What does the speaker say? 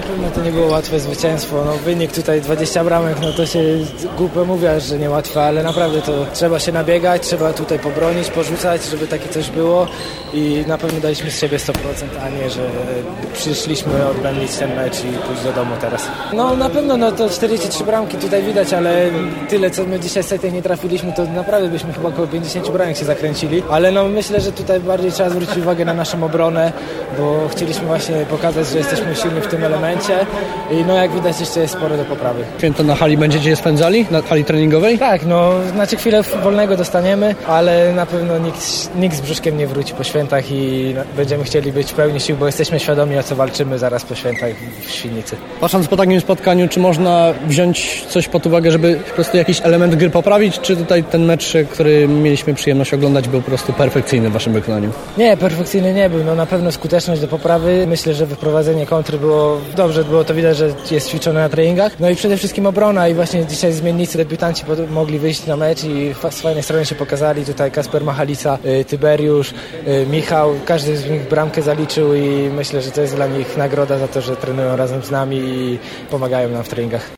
pewno to nie było łatwe zwycięstwo. No, wynik tutaj 20 bramek, no to się głupio mówi, że nie łatwe, ale naprawdę to trzeba się nabiegać, trzeba tutaj pobronić, porzucać, żeby takie coś było i na pewno daliśmy z siebie 100%, a nie, że przyszliśmy odbędzić ten mecz i pójść do domu teraz. No na pewno no to 43 bramki tutaj widać, ale tyle co my dzisiaj setnie nie trafiliśmy, to naprawdę byśmy chyba około 50 bramek się zakręcili, ale no myślę, że tutaj bardziej trzeba zwrócić uwagę na naszą obronę, bo chcieliśmy właśnie pokazać, że jesteśmy silni w tym elemencie i no jak widać jeszcze jest sporo do poprawy. Święto na hali będziecie je spędzali? Na hali treningowej? Tak, no znaczy chwilę wolnego dostaniemy, ale na pewno nikt z brzuszkiem nie wróci po świętach i będziemy chcieli być w pełni sił, bo jesteśmy świadomi, o co walczymy zaraz po świętach w Świdnicy. Patrząc po takim spotkaniu, czy można wziąć coś pod uwagę, żeby po prostu jakiś element gry poprawić, czy tutaj ten mecz, który mieliśmy przyjemność oglądać, był po prostu perfekcyjny w waszym wykonaniu? Nie, perfekcyjny nie był. No na pewno skuteczność do poprawy. Myślę, że wyprowadzenie kontry było dobrze, było to widać, że jest ćwiczone na treningach. No i przede wszystkim obrona i właśnie dzisiaj zmiennicy, debiutanci mogli wyjść na mecz i z fajnej strony się pokazali. Tutaj Kasper Machalica, Tyberiusz, Michał, każdy z nich bramkę zaliczył i myślę, że to jest dla nich nagroda za to, że trenują razem z nami i pomagają nam w treningach.